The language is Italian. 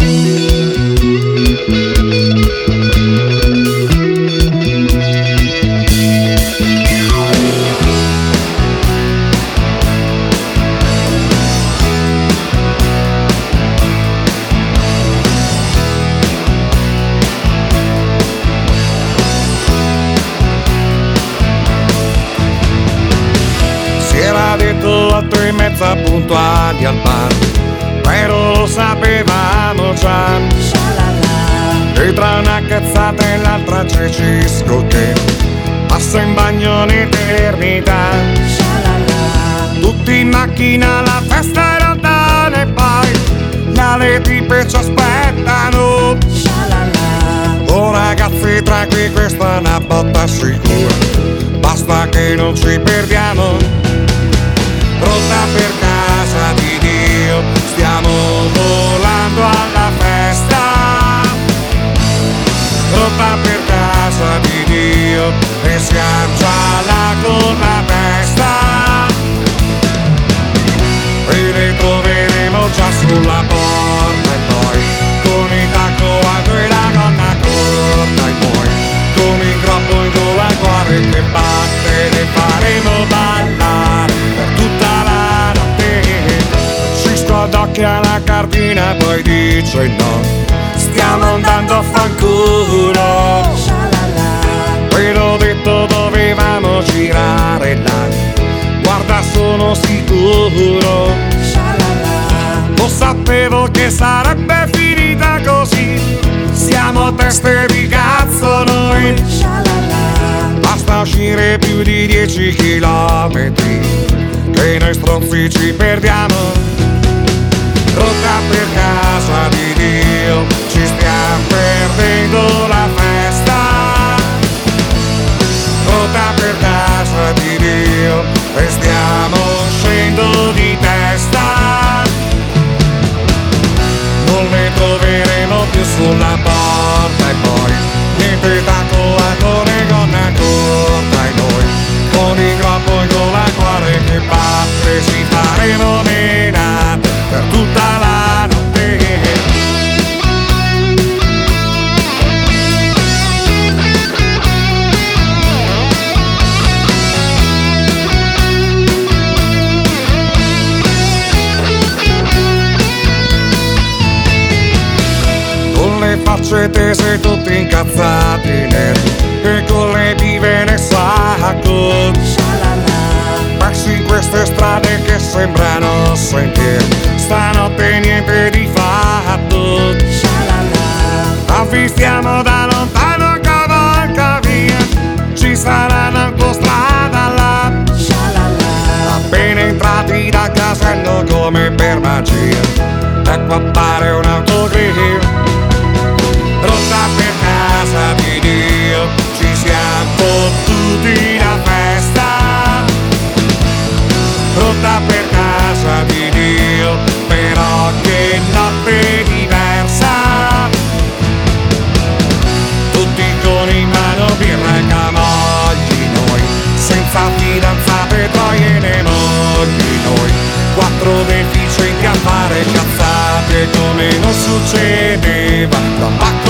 Detto 8:30 puntuali al bar, però lo sapevamo già. E tra una cazzata e l'altra c'è Cisco che passa in bagno un'eternità. Tutti in macchina, la festa è lontana e poi le tipe ci aspettano. Oh ragazzi, tranqui, questa è una botta sicura, basta che non ci perdiamo. Pronta per casa di Dio, stiamo volando alla festa. Pronta per casa di Dio, e siamo già là con la testa. E le troveremo già sulla porta e poi con il tacco alto e la gonna corta e poi con il groppo in gola al cuore che batte le faremo ballare per tutta la notte. Cisco d'occhio alla cartina poi dice no, stiamo andando a fanculo. Quello detto dovevamo girare là, guarda sono sicuro. Lo sapevo che sarebbe finita così, siamo teste di cazzo noi. Basta uscire più di 10 chilometri che noi stronzi ci perdiamo. Rotta per casa di Dio, ci stiamo perdendo la festa. Rotta per casa di Dio, e stiamo scendendo di testa. Non le troveremo più sulla porta e poi niente tacco con le gonna corta e noi con il groppo in gola al cuore che batte ci faremo menate per tutta la notte. Le facce tese tutti incazzati neri e con le pive nel sacco, persi in queste strade che sembrano sentieri, stanotte niente di fatto. Avvistiamo da lontano cavalcavia, ci sarà un'autostrada là. Appena entrati da casello come per magia, ecco appare un'autogrill. Rotta per casa di Dio, ci siamo fottuti la festa. Rotta per casa di Dio, però che notte diversa. Tutti con in mano birra e camogli noi, senza fidanzate, troie né mogli noi. 4 deficienti a fare cazzate come non succedeva da